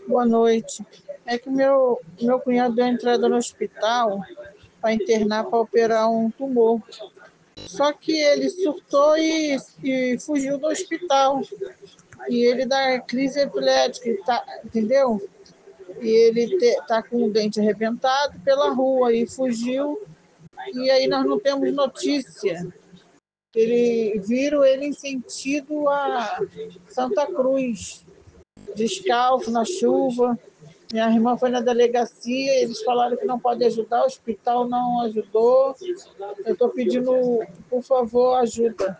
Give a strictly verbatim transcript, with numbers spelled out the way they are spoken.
Boa noite. É que meu, meu cunhado deu entrada no hospital para internar para operar um tumor. Só que ele surtou e, e fugiu do hospital. E ele dá crise epilética, tá, entendeu? E ele te, tá com o dente arrebentado pela rua e fugiu. E aí nós não temos notícia. Ele viram ele em sentido a Santa Cruz, descalço na chuva. Minha irmã foi na delegacia, eles falaram que não pode ajudar, o hospital não ajudou. Eu estou pedindo, por favor, ajuda.